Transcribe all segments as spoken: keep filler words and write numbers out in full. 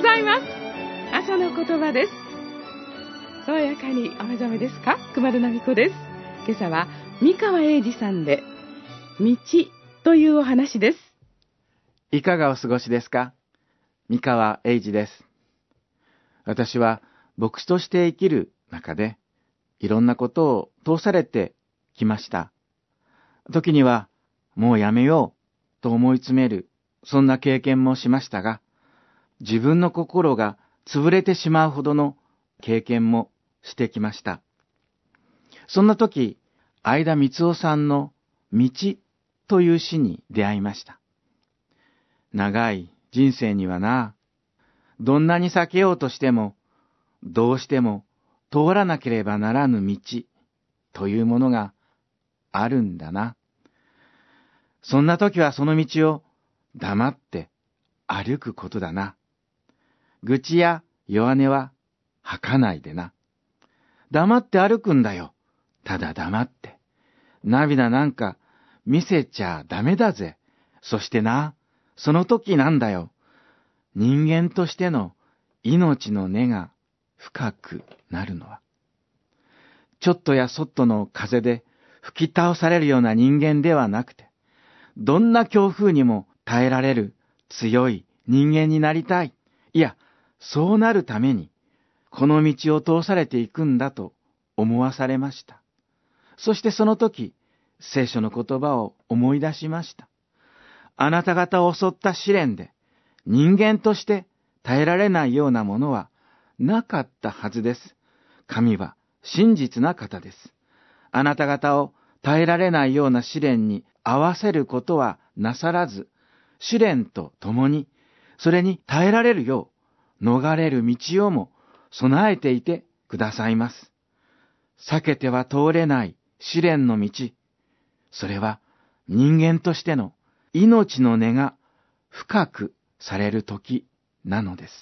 ざいます。朝の言葉です。爽やかにお目覚めですか？熊田奈美子です。今朝は三河英二さんで道というお話です。 いかがお過ごしですか？三河英二です。私は牧師として生きる中でいろんなことを通されてきました。時にはもうやめようと思い詰める、そんな経験もしましたが、自分の心が潰れてしまうほどの経験もしてきました。そんな時、相田光夫さんの道という詩に出会いました。長い人生にはな、どんなに避けようとしても、どうしても通らなければならぬ道というものがあるんだな。そんな時はその道を黙って歩くことだな。愚痴や弱音は吐かないでな。黙って歩くんだよ。ただ黙って。涙なんか見せちゃダメだぜ。そしてな、その時なんだよ。人間としての命の根が深くなるのは。ちょっとやそっとの風で吹き倒されるような人間ではなくて、どんな強風にも耐えられる強い人間になりたい。いや、そうなるために、この道を通されていくんだと思わされました。そしてその時、聖書の言葉を思い出しました。あなた方を襲った試練で、人間として耐えられないようなものはなかったはずです。神は真実な方です。あなた方を耐えられないような試練に合わせることはなさらず、試練と共に、それに耐えられるよう、逃れる道をも備えていてくださいます。避けては通れない試練の道、それは人間としての命の根が深くされる時なのです。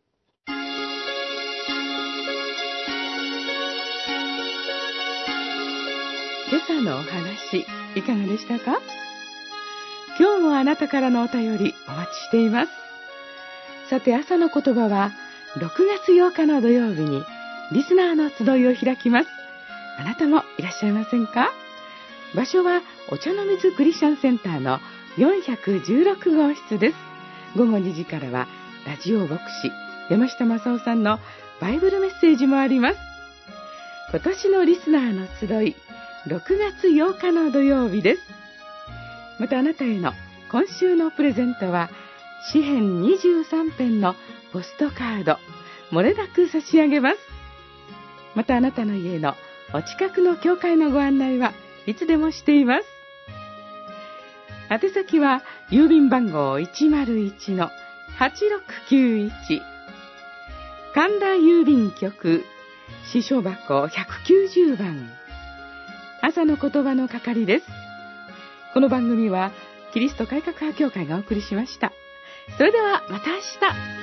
今朝のお話、いかがでしたか？今日もあなたからのお便りお待ちしています。さて、朝の言葉はろくがつようかの土曜日にリスナーの集いを開きます。あなたもいらっしゃいませんか？場所はお茶の水クリスチャンセンターのよんひゃくじゅうろくごうしつです。ごごにじからはラジオ牧師山下正夫さんのバイブルメッセージもあります。今年のリスナーの集い、ろくがつようかの土曜日です。またあなたへの今週のプレゼントは詩編にじゅうさんぺんのポストカード、もれなく差し上げます。またあなたの家のお近くの教会のご案内はいつでもしています。宛先は郵便番号 いちまるいちのはちろくきゅういち、神田郵便局支所箱ひゃくきゅうじゅうばん、朝の言葉の係です。この番組はキリスト改革派教会がお送りしました。それではまた明日。